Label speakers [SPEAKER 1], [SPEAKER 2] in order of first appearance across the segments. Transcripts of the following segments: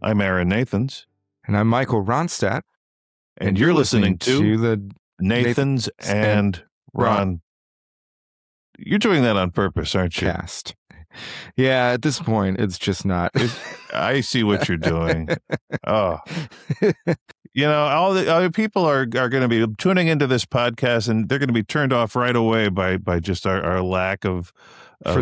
[SPEAKER 1] I'm Aaron Nathans.
[SPEAKER 2] And I'm Michael Ronstadt.
[SPEAKER 1] And you're listening to
[SPEAKER 2] the
[SPEAKER 1] Nathans and Ron. You're doing that on purpose, aren't you?
[SPEAKER 2] Cast. Yeah, at this point, it's just not.
[SPEAKER 1] I see what you're doing. Oh. You know, all the people are going to be tuning into this podcast, and they're going to be turned off right away by just our lack of
[SPEAKER 2] for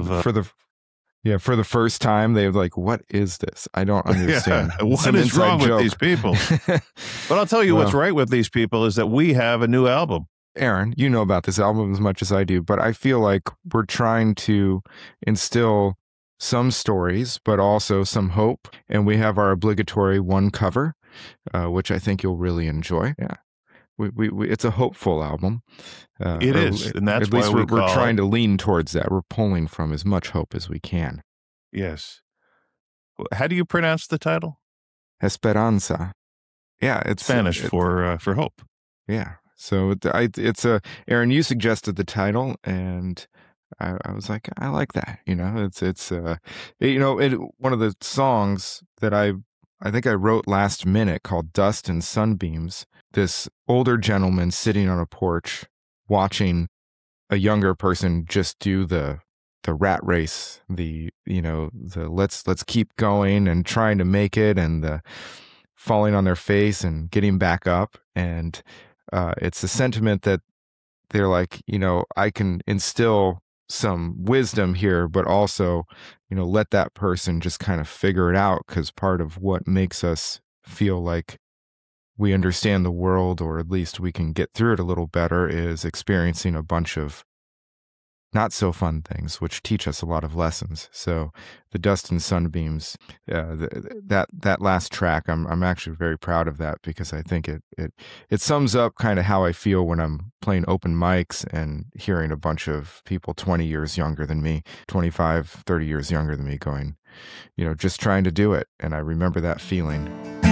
[SPEAKER 2] the first time. They're like, "What is this? I don't understand.
[SPEAKER 1] Yeah, what is wrong with these people?" But I'll tell you what's right with these people is that we have a new album.
[SPEAKER 2] Aaron, you know about this album as much as I do, but I feel like we're trying to instill some stories, but also some hope. And we have our obligatory one cover, which I think you'll really enjoy. Yeah, we it's a hopeful album.
[SPEAKER 1] It is, and that's
[SPEAKER 2] at least
[SPEAKER 1] why
[SPEAKER 2] we're trying to lean towards that. We're pulling from as much hope as we can.
[SPEAKER 1] Yes. How do you pronounce the title?
[SPEAKER 2] Esperanza. Yeah, it's
[SPEAKER 1] Spanish for hope.
[SPEAKER 2] Yeah. So it's Aaron, you suggested the title, and I was like, I like that. You know, it's one of the songs that I think I wrote last minute called "Dust and Sunbeams." This older gentleman sitting on a porch watching a younger person just do the rat race, the let's keep going and trying to make it, and the falling on their face and getting back up. And it's a sentiment that they're like, I can instill some wisdom here, but also, let that person just kind of figure it out, because part of what makes us feel like we understand the world, or at least we can get through it a little better, is experiencing a bunch of not so fun things, which teach us a lot of lessons. So the Dust and Sunbeams, that last track, I'm actually very proud of that, because I think it sums up kind of how I feel when I'm playing open mics and hearing a bunch of people 20 years younger than me, 25, 30 years younger than me going, just trying to do it. And I remember that feeling.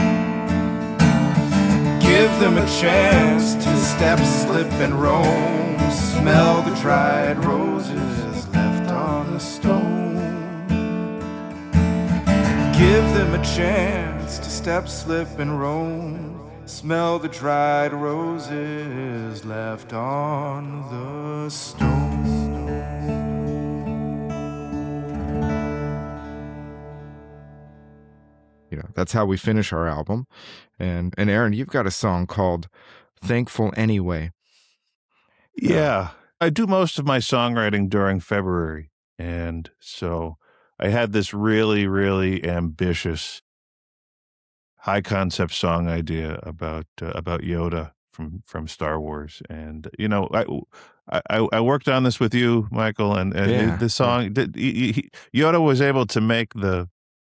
[SPEAKER 3] Give them a chance to step, slip, and roam. Smell the dried roses left on the stone. Give them a chance to step, slip, and roam. Smell the dried roses left on the stone.
[SPEAKER 2] That's how we finish our album. And Aaron, you've got a song called "Thankful Anyway."
[SPEAKER 1] Yeah, I do most of my songwriting during February. And so I had this really, really ambitious high concept song idea about Yoda from Star Wars. And, I worked on this with you, Michael, and the song, Yoda was able to make the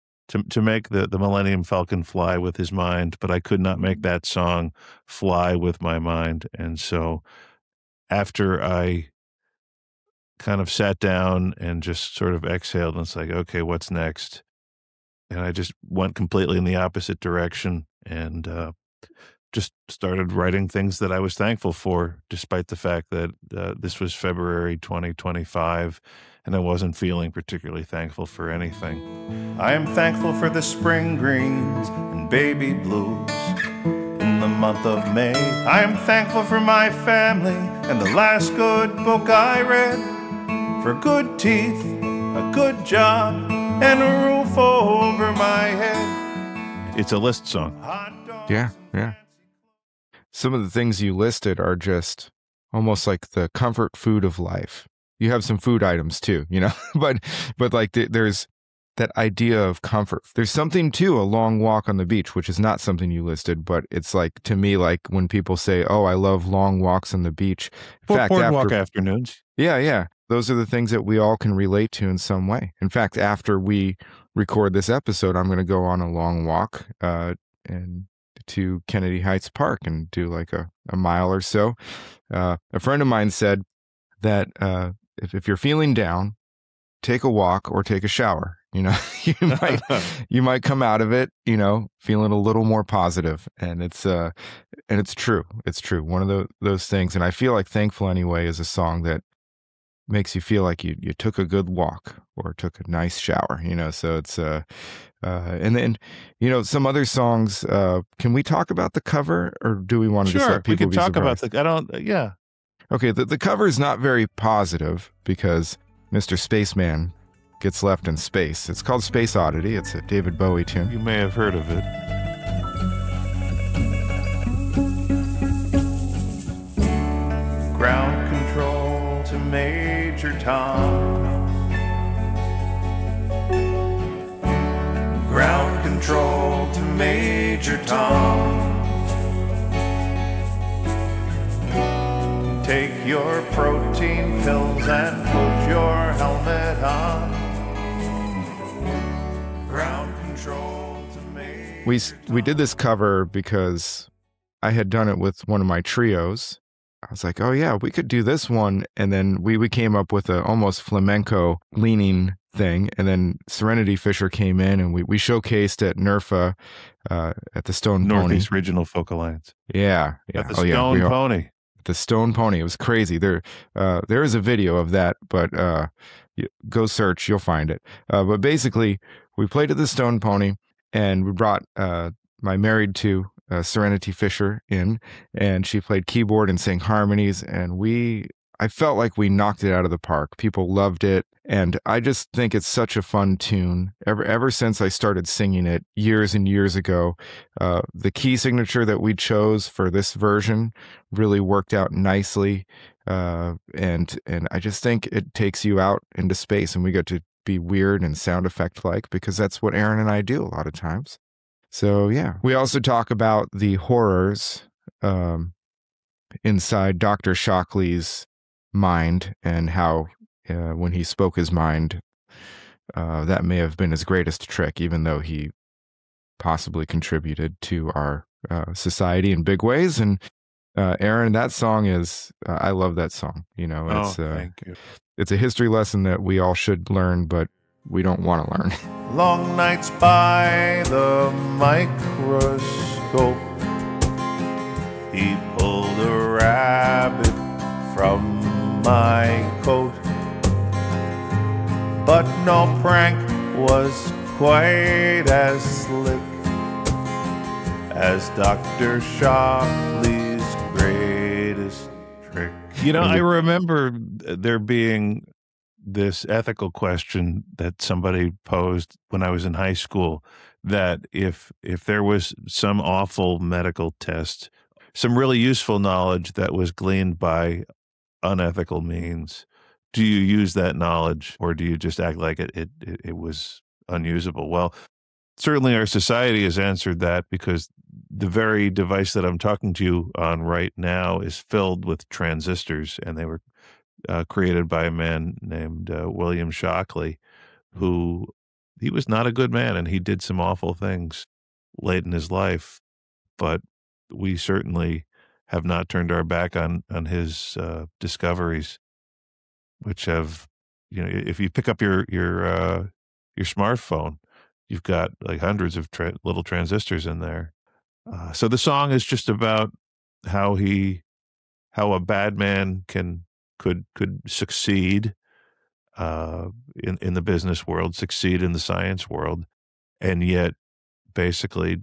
[SPEAKER 1] Millennium Falcon fly with his mind, but I could not make that song fly with my mind. And so after I kind of sat down and just sort of exhaled, and it's like, okay, what's next? And I just went completely in the opposite direction and just started writing things that I was thankful for, despite the fact that this was February 2025 and I wasn't feeling particularly thankful for anything.
[SPEAKER 3] I am thankful for the spring greens and baby blues in the month of May. I am thankful for my family and the last good book I read, for good teeth, a good job, and a roof over my head.
[SPEAKER 1] It's a list song.
[SPEAKER 2] Yeah. Some of the things you listed are just almost like the comfort food of life. You have some food items too, but like there's that idea of comfort. There's something to a long walk on the beach, which is not something you listed, but it's like, to me, like when people say, "Oh, I love long walks on the beach."
[SPEAKER 1] In fact, boardwalk afternoons.
[SPEAKER 2] Yeah. Those are the things that we all can relate to in some way. In fact, after we record this episode, I'm going to go on a long walk and to Kennedy Heights Park and do like a mile or so. A friend of mine said that if you're feeling down, take a walk or take a shower. You might come out of it, feeling a little more positive. And it's true. It's true. One of those things. And I feel like "Thankful Anyway" is a song that makes you feel like you took a good walk or took a nice shower, so it's and then some other songs, can we talk about the cover, or do we want to just let people be surprised?
[SPEAKER 1] Sure, we can talk about yeah.
[SPEAKER 2] Okay, the cover is not very positive because Mr. Spaceman gets left in space. It's called Space Oddity. It's a David Bowie tune.
[SPEAKER 1] You may have heard of it.
[SPEAKER 3] Ground control to Major Tom. Ground control to Major Tom. Take your protein pills and put your helmet on. Ground control to Major
[SPEAKER 2] We did this cover because I had done it with one of my trios. I was like, oh yeah, we could do this one. And then we came up with a almost flamenco leaning thing. And then Serenity Fisher came in and we showcased at NERFA at the Stone Pony.
[SPEAKER 1] Northeast Regional Folk Alliance.
[SPEAKER 2] Yeah.
[SPEAKER 1] At the Stone Pony.
[SPEAKER 2] The Stone Pony. It was crazy. There is a video of that, but go search, you'll find it. But basically, we played at the Stone Pony, and we brought my married to Serenity Fisher in, and she played keyboard and sang harmonies, and I felt like we knocked it out of the park. People loved it, and I just think it's such a fun tune. Ever since I started singing it years and years ago, the key signature that we chose for this version really worked out nicely, and I just think it takes you out into space, and we get to be weird and sound effect like, because that's what Aaron and I do a lot of times. So yeah, we also talk about the horrors inside Dr. Shockley's mind, and how when he spoke his mind, that may have been his greatest trick, even though he possibly contributed to our society in big ways. And Aaron, that song is, I love that song. It's,
[SPEAKER 1] thank you.
[SPEAKER 2] It's a history lesson that we all should learn, but we don't want to learn.
[SPEAKER 3] long nights by the microscope. He pulled a rabbit from my coat, but no prank was quite as slick as Dr. Shockley's greatest trick.
[SPEAKER 1] I remember there being this ethical question that somebody posed when I was in high school, that if there was some awful medical test, some really useful knowledge that was gleaned by unethical means, do you use that knowledge, or do you just act like it was unusable? Well, certainly our society has answered that, because the very device that I'm talking to you on right now is filled with transistors, and they were created by a man named William Shockley, who he was not a good man, and he did some awful things late in his life. But we certainly have not turned our back on his discoveries, which have, if you pick up your smartphone, you've got like hundreds of little transistors in there. So the song is just about how a bad man could succeed in the business world, succeed in the science world, and yet basically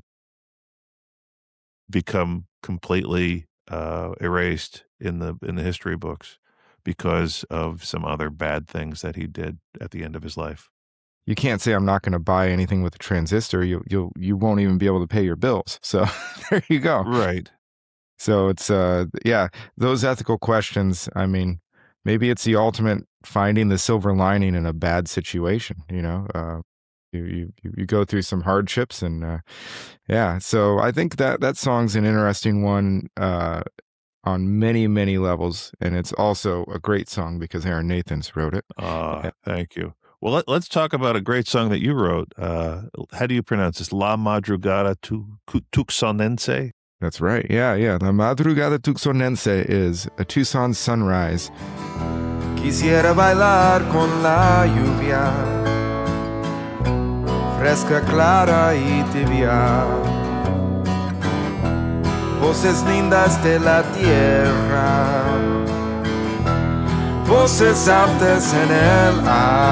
[SPEAKER 1] become completely erased in the history books because of some other bad things that he did at the end of his life.
[SPEAKER 2] You can't say I'm not going to buy anything with a transistor. You won't even be able to pay your bills. So there you go.
[SPEAKER 1] Right. So
[SPEAKER 2] it's those ethical questions. I mean, maybe it's the ultimate finding the silver lining in a bad situation. You go through some hardships, and So I think that song's an interesting one on many, many levels, and it's also a great song because Aaron Nathans wrote it.
[SPEAKER 1] Thank you. Well, let's talk about a great song that you wrote. How do you pronounce this? La Madrugada Tucsonense?
[SPEAKER 2] That's right. Yeah. La Madrugada Tucsonense is a Tucson sunrise.
[SPEAKER 4] Quisiera bailar con la lluvia, fresca, clara y tibia. Voces lindas de la tierra, voces altas en el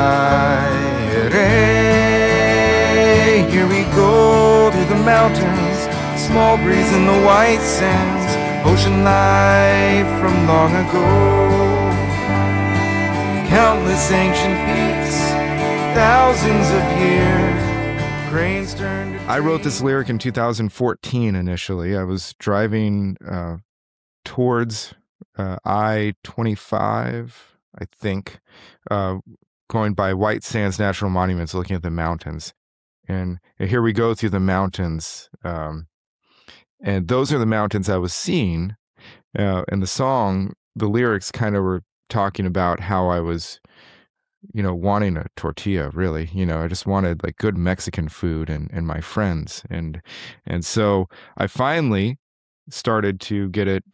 [SPEAKER 4] aire. Here we go through the mountains, small breeze in the white sands, ocean life from long ago. Countless ancient peaks, thousands of years, grains turned to
[SPEAKER 2] I wrote this lyric in 2014 initially. I was driving towards I-25, I think, going by White Sands National Monuments, looking at the mountains. And here we go through the mountains. And those are the mountains I was seeing. And the song, the lyrics kind of were talking about how I was, wanting a tortilla, really. I just wanted like good Mexican food and my friends. And so I finally started to get it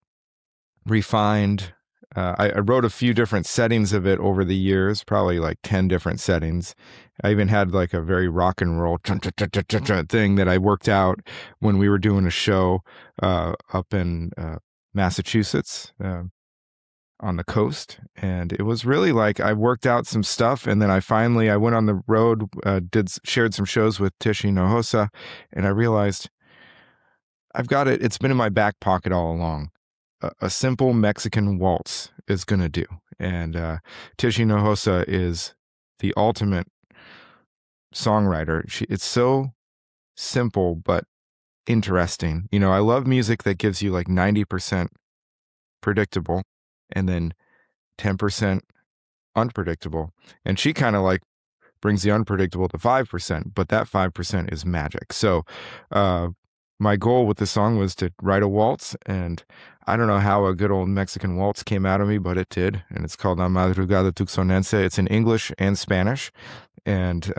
[SPEAKER 2] refined. I wrote a few different settings of it over the years, probably like 10 different settings. I even had like a very rock and roll thing that I worked out when we were doing a show up in Massachusetts on the coast. And it was really like I worked out some stuff, and then I went on the road, shared some shows with Tish Hinojosa, and I realized I've got it. It's been in my back pocket all along. A simple Mexican waltz is going to do. And Tish Hinojosa is the ultimate songwriter. It's so simple but interesting. I love music that gives you like 90% predictable and then 10% unpredictable. And she kind of like brings the unpredictable to 5%, but that 5% is magic. So my goal with the song was to write a waltz, and I don't know how a good old Mexican waltz came out of me, but it did. And it's called La Madrugada Tucsonense. It's in English and Spanish. And,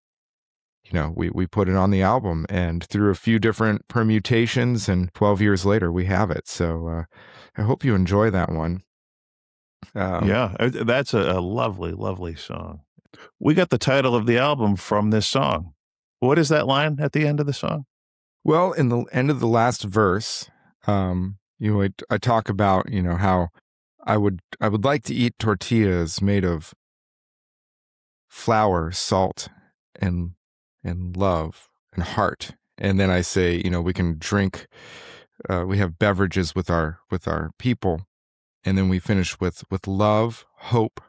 [SPEAKER 2] we put it on the album, and through a few different permutations, and 12 years later, we have it. So I hope you enjoy that one.
[SPEAKER 1] Yeah, that's a lovely, lovely song. We got the title of the album from this song. What is that line at the end of the song?
[SPEAKER 2] Well, in the end of the last verse, I talk about, how I would like to eat tortillas made of flour, salt, and love and heart. And then I say, we can drink, we have beverages with our people. And then we finish with love, hope,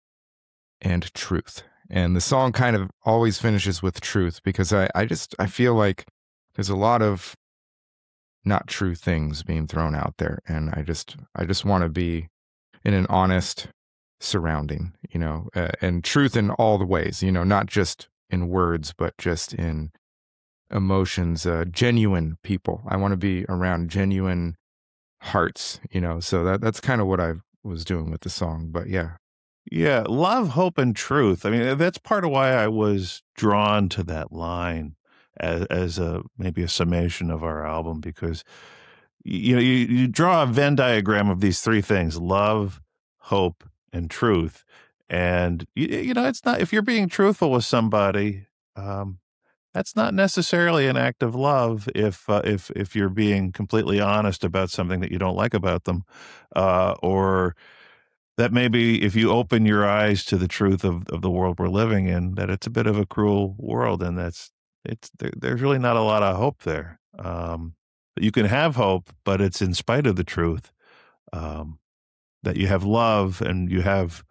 [SPEAKER 2] and truth. And the song kind of always finishes with truth, because I feel like there's a lot of not true things being thrown out there. And I just want to be in an honest surrounding, and truth in all the ways, not just in words, but just in emotions, genuine people. I want to be around genuine hearts, so that's kind of what I was doing with the song. But yeah,
[SPEAKER 1] love, hope, and truth. I mean, that's part of why I was drawn to that line as maybe a summation of our album, because you draw a Venn diagram of these three things: love, hope, and truth. And it's not, if you're being truthful with somebody, that's not necessarily an act of love if you're being completely honest about something that you don't like about them, or that maybe if you open your eyes to the truth of the world we're living in, that it's a bit of a cruel world, and there's really not a lot of hope there. You can have hope, but it's in spite of the truth, that you have love, and you have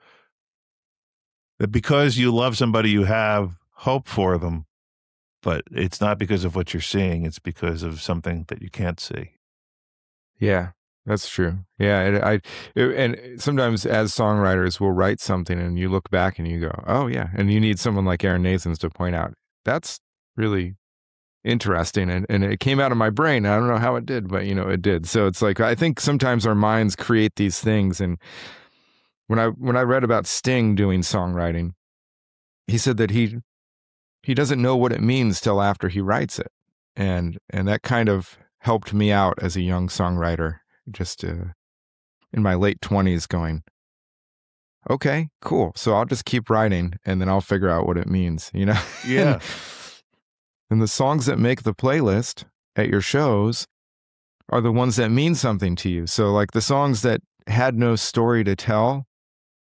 [SPEAKER 1] that because you love somebody, you have hope for them. But it's not because of what you're seeing. It's because of something that you can't see.
[SPEAKER 2] Yeah, that's true. Yeah, and sometimes as songwriters, we'll write something and you look back and you go, oh, yeah. And you need someone like Aaron Nathans to point out, that's really interesting. And it came out of my brain. I don't know how it did, but, it did. So it's like, I think sometimes our minds create these things. And when I read about Sting doing songwriting, he said that he doesn't know what it means till after he writes it. And that kind of helped me out as a young songwriter, just in my late 20s, going, okay, cool. So I'll just keep writing and then I'll figure out what it means,
[SPEAKER 1] Yeah.
[SPEAKER 2] And the songs that make the playlist at your shows are the ones that mean something to you. So like the songs that had no story to tell,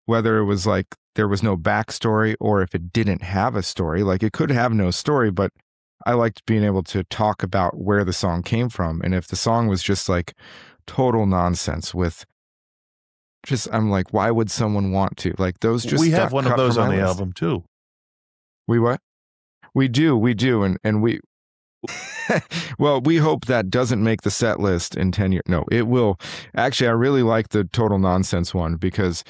[SPEAKER 2] whether it was like there was no backstory or if it didn't have a story. Like it could have no story, but I liked being able to talk about where the song came from. And if the song was just like total nonsense with just, I'm like, why would someone want to? Like those just
[SPEAKER 1] we have one of those on the
[SPEAKER 2] list.
[SPEAKER 1] album too.
[SPEAKER 2] We what? We do. And we, well, we hope that doesn't make the set list in 10 years. No, it will. Actually, I really like the total nonsense one because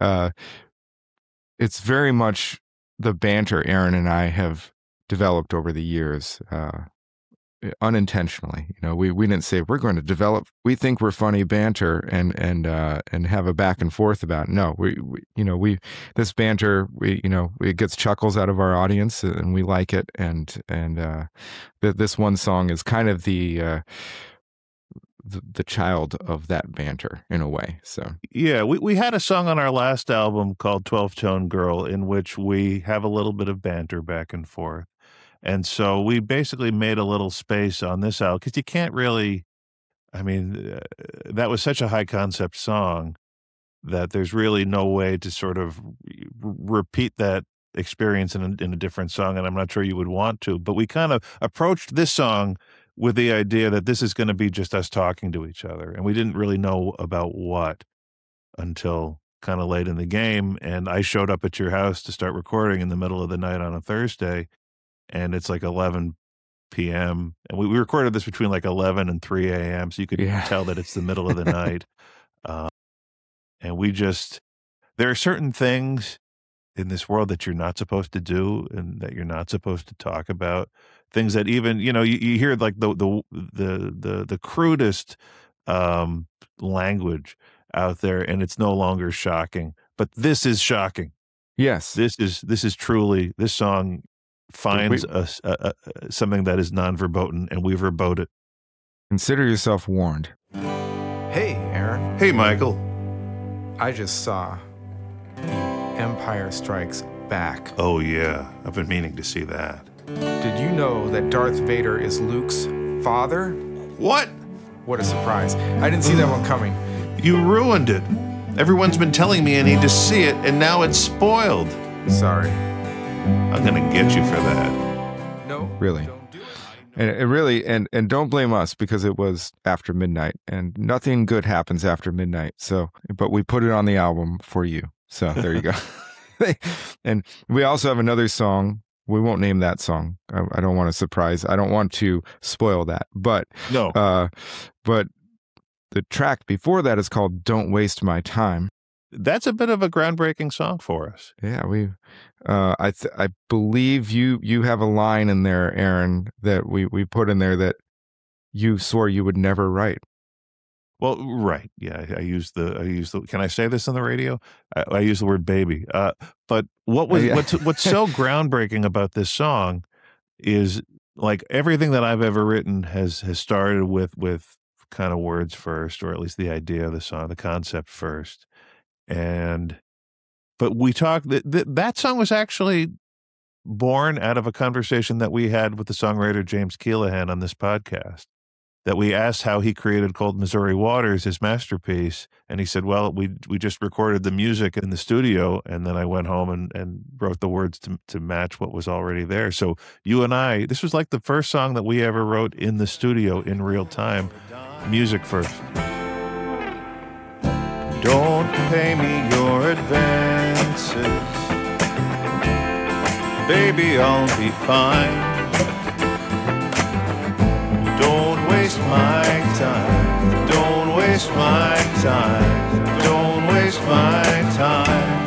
[SPEAKER 2] it's very much the banter Aaron and I have developed over the years, unintentionally. You know, we didn't say we're going to develop. We think we're funny banter and have a back and forth about it. No, we this banter it gets chuckles out of our audience and we like it. And this one song is kind of the child of that banter in a way. So
[SPEAKER 1] yeah, we had a song on our last album called 12 Tone Girl in which we have a little bit of banter back and forth. And so we basically made a little space on this album because you can't really, that was such a high concept song that there's really no way to sort of repeat that experience in a different song. And I'm not sure you would want to, but we kind of approached this song with the idea that this is going to be just us talking to each other. And we didn't really know about what until kind of late in the game. And I showed up at your house to start recording in the middle of the night on a Thursday. And it's like 11 p.m. And we recorded this between like 11 and 3 a.m. So you could tell that it's the middle of the night. And there are certain things in this world that you're not supposed to do and that you're not supposed to talk about. Things that even, you hear like the crudest language out there and it's no longer shocking. But this is shocking.
[SPEAKER 2] Yes.
[SPEAKER 1] This is truly, this song finds something that is non-verboten, and we verbote it.
[SPEAKER 2] Consider yourself warned.
[SPEAKER 4] Hey, Aaron.
[SPEAKER 3] Hey, Michael.
[SPEAKER 4] I just saw Empire Strikes Back.
[SPEAKER 3] Oh, yeah. I've been meaning to see that.
[SPEAKER 4] Did you know that Darth Vader is Luke's father?
[SPEAKER 3] What?
[SPEAKER 4] What a surprise. I didn't see that one coming.
[SPEAKER 3] You ruined it. Everyone's been telling me I need to see it, and now it's spoiled.
[SPEAKER 4] Sorry.
[SPEAKER 3] I'm going to get you for that.
[SPEAKER 4] No.
[SPEAKER 2] Really.
[SPEAKER 4] Don't do it.
[SPEAKER 2] And it really, and don't blame us because it was after midnight and nothing good happens after midnight. So, but we put it on the album for you. So there you go. And we also have another song. We won't name that song. I don't want to surprise. I don't want to spoil that. But
[SPEAKER 1] No.
[SPEAKER 2] But the track before that is called "Don't Waste My Time."
[SPEAKER 1] That's a bit of a groundbreaking song for us.
[SPEAKER 2] Yeah, I believe you have a line in there, Aaron, that we put in there that you swore you would never write.
[SPEAKER 1] Well, right. Yeah, I use the, can I say this on the radio? I use the word baby. But what's so groundbreaking about this song is like everything that I've ever written has started with kind of words first, or at least the idea of the song, the concept first. But we talked, that song was actually born out of a conversation that we had with the songwriter James Keelahan on this podcast, that we asked how he created Cold Missouri Waters, his masterpiece. And he said, well, we just recorded the music in the studio. And then I went home and wrote the words to match what was already there. So you and I, this was like the first song that we ever wrote in the studio in real time, music first.
[SPEAKER 3] Don't pay me your advances. Baby, I'll be fine. Don't waste my time. Don't waste my time. Don't waste my time.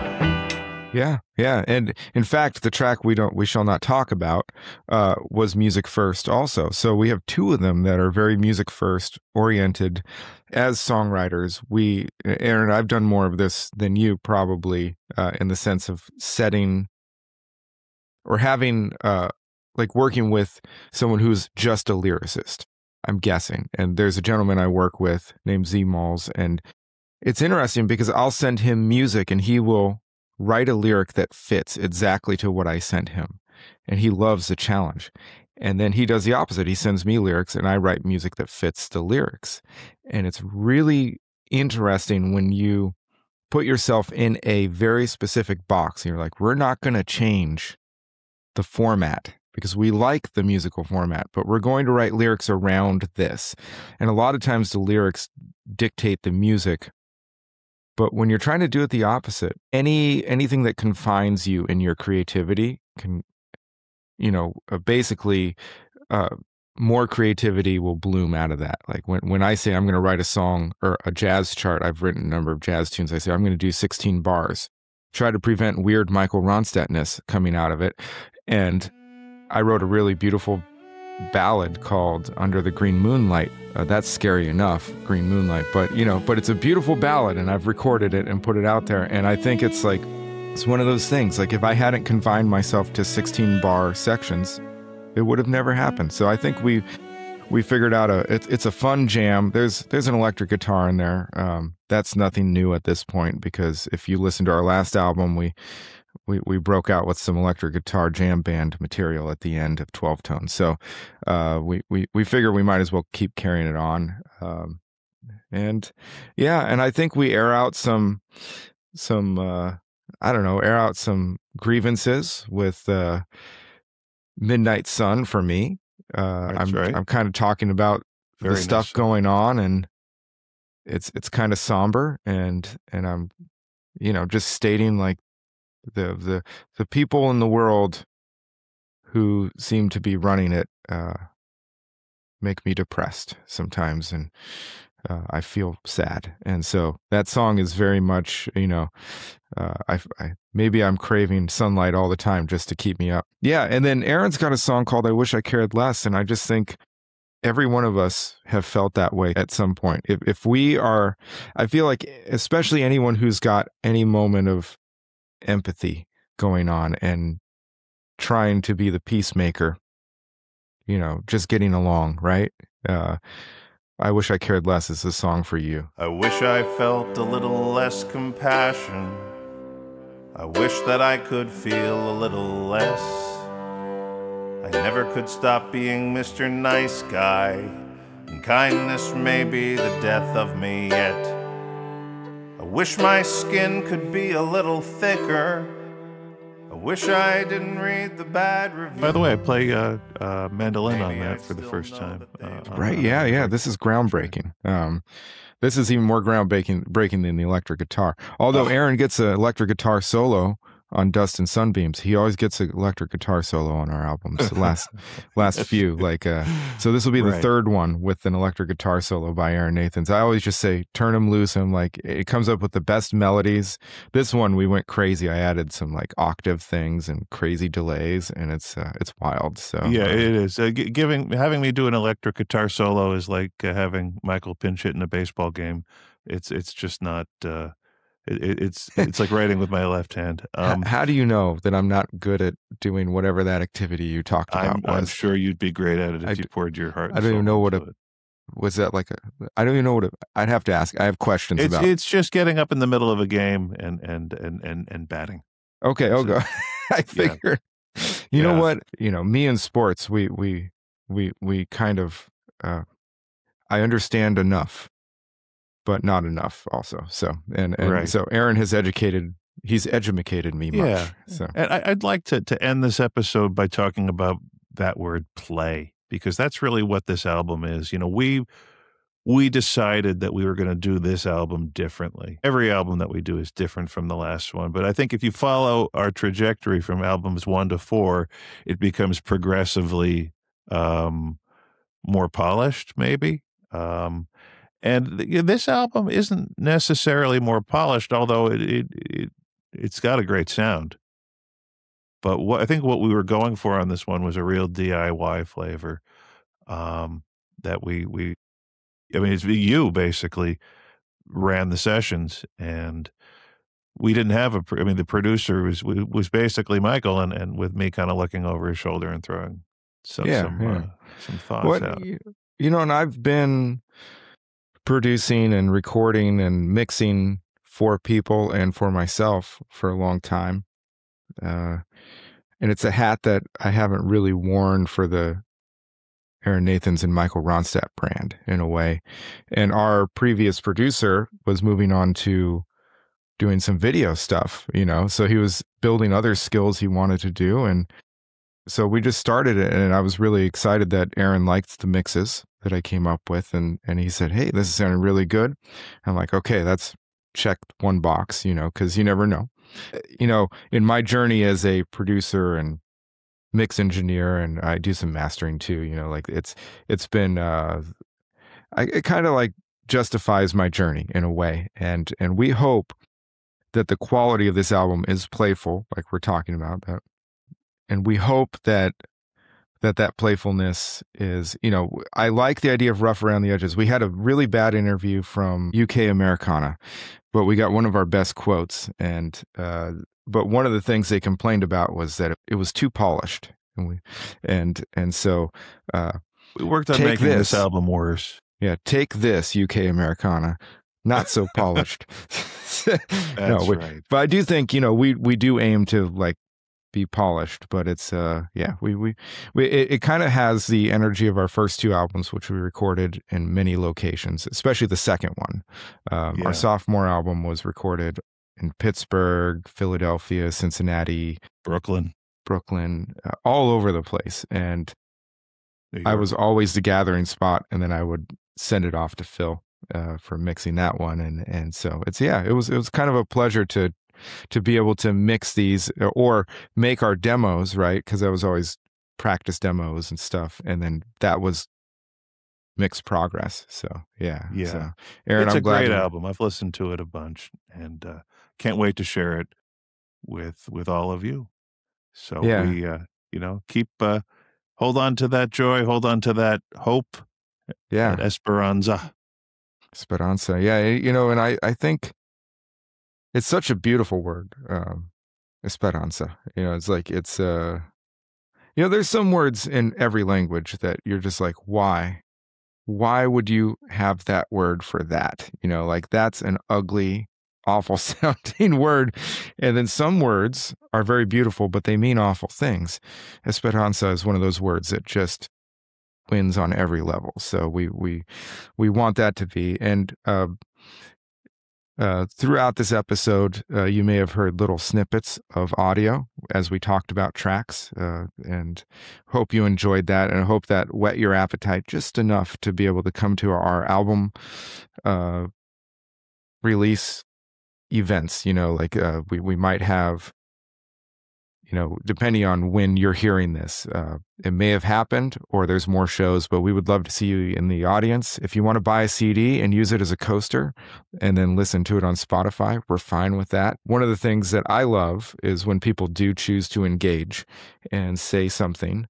[SPEAKER 2] Yeah. And in fact, the track we shall not talk about was music first also. So we have two of them that are very music first oriented. As songwriters, Aaron, I've done more of this than you probably in the sense of setting or having like working with someone who's just a lyricist, I'm guessing. And there's a gentleman I work with named Z Malls, and it's interesting because I'll send him music and he will write a lyric that fits exactly to what I sent him. And he loves the challenge. And then he does the opposite. He sends me lyrics and I write music that fits the lyrics. And it's really interesting when you put yourself in a very specific box. You're like, we're not going to change the format because we like the musical format, but we're going to write lyrics around this. And a lot of times the lyrics dictate the music. But when you're trying to do it the opposite, anything that confines you in your creativity can, basically more creativity will bloom out of that. Like when I say I'm going to write a song or a jazz chart, I've written a number of jazz tunes. I say I'm going to do 16 bars, try to prevent weird Michael Ronstadtness coming out of it. And I wrote a really beautiful ballad called Under the Green Moonlight. That's scary enough, Green Moonlight, but it's a beautiful ballad, and I've recorded it and put it out there. And I think it's one of those things, like if I hadn't confined myself to 16 bar sections, it would have never happened. So I think we figured out it's a fun jam. There's an electric guitar in there. That's nothing new at this point, because if you listen to our last album, we broke out with some electric guitar jam band material at the end of 12 Tones. So we figure we might as well keep carrying it on. And I think we air out some grievances with Midnight Sun for me.
[SPEAKER 1] Right.
[SPEAKER 2] I'm kind of talking about the stuff going on, and it's kind of somber, and I'm just stating like the people in the world who seem to be running it make me depressed sometimes, and I feel sad. And so that song is very much, maybe I'm craving sunlight all the time just to keep me up. Yeah. And then Aaron's got a song called I Wish I Cared Less. And I just think every one of us have felt that way at some point. If we are, I feel like, especially anyone who's got any moment of empathy going on and trying to be the peacemaker, just getting along, right? I Wish I Cared Less is a song for you.
[SPEAKER 3] I wish I felt a little less compassion. I wish that I could feel a little less. I never could stop being Mr. Nice Guy, and kindness may be the death of me yet. I wish my skin could be a little thicker. I wish I didn't read the bad reviews.
[SPEAKER 1] By the way, I play mandolin on that for the first time.
[SPEAKER 2] Right? Yeah. This is groundbreaking. This is even more groundbreaking than the electric guitar. Although Aaron gets an electric guitar solo on Dust and Sunbeams, he always gets an electric guitar solo on our albums. The last few, so this will be the third one with an electric guitar solo by Aaron Nathans. I always just say, turn him loose. And it comes up with the best melodies. This one, we went crazy. I added some octave things and crazy delays, and it's wild. So
[SPEAKER 1] yeah, it is. Having me do an electric guitar solo is like having Michael pinch hit in a baseball game. It's just not. It's like writing with my left hand.
[SPEAKER 2] How do you know that I'm not good at doing whatever that activity you talked about was?
[SPEAKER 1] I'm sure you'd be great at it if you poured your heart.
[SPEAKER 2] I don't even know what was that like. I don't even know I'd have to ask. I have questions about.
[SPEAKER 1] It's just getting up in the middle of a game and batting.
[SPEAKER 2] Okay, I'll go. I figured.
[SPEAKER 1] Yeah.
[SPEAKER 2] You know what? Me and sports, we kind of. I understand enough, but not enough also. So, and
[SPEAKER 1] right.
[SPEAKER 2] So Aaron has he's educated me much.
[SPEAKER 1] Yeah.
[SPEAKER 2] So,
[SPEAKER 1] and I'd like to end this episode by talking about that word play, because that's really what this album is. We decided that we were going to do this album differently. Every album that we do is different from the last one. But I think if you follow our trajectory from albums 1 to 4, it becomes progressively more polished, maybe. And this album isn't necessarily more polished, although it's got a great sound. But I think what we were going for on this one was a real DIY flavor. That it's you basically ran the sessions, and we didn't have the producer was basically Michael, and with me kind of looking over his shoulder and throwing some thoughts out.
[SPEAKER 2] And I've been producing and recording and mixing for people and for myself for a long time. And it's a hat that I haven't really worn for the Aaron Nathans and Michael Ronstadt brand in a way. And our previous producer was moving on to doing some video stuff, so he was building other skills he wanted to do. And so we just started it, and I was really excited that Aaron liked the mixes that I came up with. And he said, hey, this is sounding really good. I'm like, okay, that's checked one box, because you never know. In my journey as a producer and mix engineer, and I do some mastering too, like it's been, it kind of like justifies my journey in a way. And we hope that the quality of this album is playful, like we're talking about that. And we hope that playfulness is, I like the idea of rough around the edges. We had a really bad interview from UK Americana, but we got one of our best quotes. And, but one of the things they complained about was that it was too polished. And so,
[SPEAKER 1] we worked on making this album worse.
[SPEAKER 2] Yeah. Take this, UK Americana. Not so polished.
[SPEAKER 1] That's right.
[SPEAKER 2] But I do think, we do aim to like be polished, but it's it kind of has the energy of our first two albums, which we recorded in many locations, especially the second one. Our sophomore album was recorded in Pittsburgh, Philadelphia, Cincinnati,
[SPEAKER 1] Brooklyn,
[SPEAKER 2] all over the place. And I was always the gathering spot, and then I would send it off to Phil for mixing that one. And so it was kind of a pleasure to be able to mix these or make our demos, right? Because I was always practice demos and stuff. And then that was mixed progress. So, yeah. So, Aaron,
[SPEAKER 1] it's
[SPEAKER 2] I'm glad
[SPEAKER 1] great album. I've listened to it a bunch, and can't wait to share it with all of you. So we, keep, hold on to that joy, hold on to that hope.
[SPEAKER 2] Yeah.
[SPEAKER 1] That Esperanza.
[SPEAKER 2] Yeah. And I think it's such a beautiful word, esperanza. It's like, it's, there's some words in every language that you're just like, why would you have that word for that? Like that's an ugly, awful sounding word. And then some words are very beautiful, but they mean awful things. Esperanza is one of those words that just wins on every level. So we want that to be. And, throughout this episode, you may have heard little snippets of audio as we talked about tracks, and hope you enjoyed that, and I hope that whet your appetite just enough to be able to come to our album release events. Like we might have, depending on when you're hearing this, it may have happened or there's more shows, but we would love to see you in the audience. If you want to buy a CD and use it as a coaster and then listen to it on Spotify, we're fine with that. One of the things that I love is when people do choose to engage and say something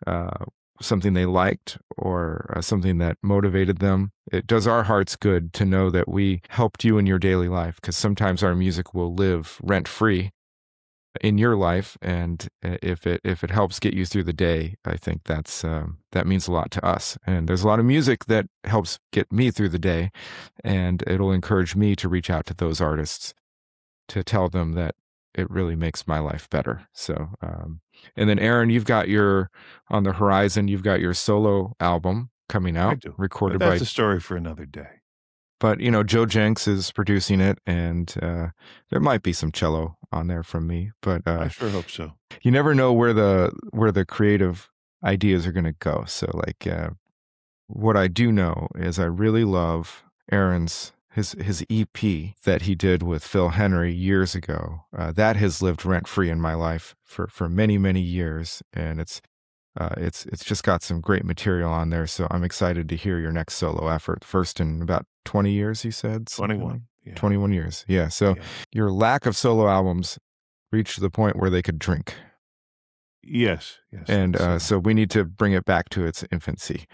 [SPEAKER 2] they liked or something that motivated them. It does our hearts good to know that we helped you in your daily life, because sometimes our music will live rent-free in your life, and if it helps get you through the day, I think that means a lot to us. And there's a lot of music that helps get me through the day, and it'll encourage me to reach out to those artists to tell them that it really makes my life better. So, and then Aaron, you've got on the horizon, you've got your solo album coming out, recorded by.
[SPEAKER 1] That's a story for another day.
[SPEAKER 2] But, Joe Jenks is producing it, and there might be some cello on there from me. But
[SPEAKER 1] I sure hope so.
[SPEAKER 2] You never know where the creative ideas are going to go. So, like, what I do know is I really love Aaron's his EP that he did with Phil Henry years ago. That has lived rent-free in my life for many, many years, and it's just got some great material on there. So I'm excited to hear your next solo effort. First in about 20 years, you said?
[SPEAKER 1] 21. Yeah.
[SPEAKER 2] 21 years. Yeah. So your lack of solo albums reached the point where they could drink.
[SPEAKER 1] Yes.
[SPEAKER 2] And so we need to bring it back to its infancy.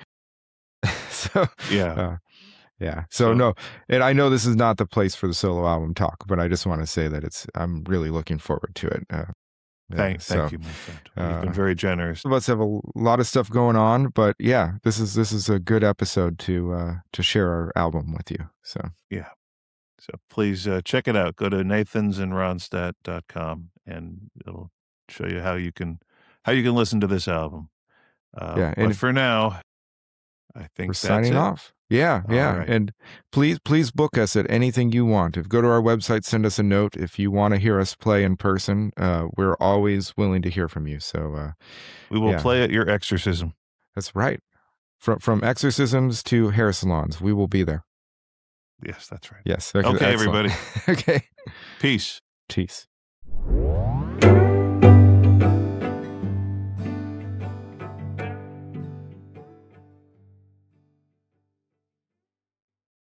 [SPEAKER 2] So yeah. So no, and I know this is not the place for the solo album talk, but I just want to say that I'm really looking forward to it.
[SPEAKER 1] Thank you, my friend. You've been very generous.
[SPEAKER 2] Let's have a lot of stuff going on, but yeah, this is a good episode to share our album with you. So
[SPEAKER 1] yeah, so please check it out. Go to nathansandronstadt.com, and it'll show you how you can listen to this album.
[SPEAKER 2] And
[SPEAKER 1] but for now, I think
[SPEAKER 2] we're signing off. Yeah, yeah.
[SPEAKER 1] right.
[SPEAKER 2] And please book us at anything you want. If go to our website, send us a note. If you want to hear us play in person, we're always willing to hear from you. So
[SPEAKER 1] We will
[SPEAKER 2] yeah.
[SPEAKER 1] play at your exorcism.
[SPEAKER 2] That's right. From exorcisms to hair salons, we will be there.
[SPEAKER 1] Yes, that's right.
[SPEAKER 2] Yes.
[SPEAKER 1] Okay,
[SPEAKER 2] excellent.
[SPEAKER 1] everybody.
[SPEAKER 2] Okay.
[SPEAKER 1] Peace.
[SPEAKER 2] Peace.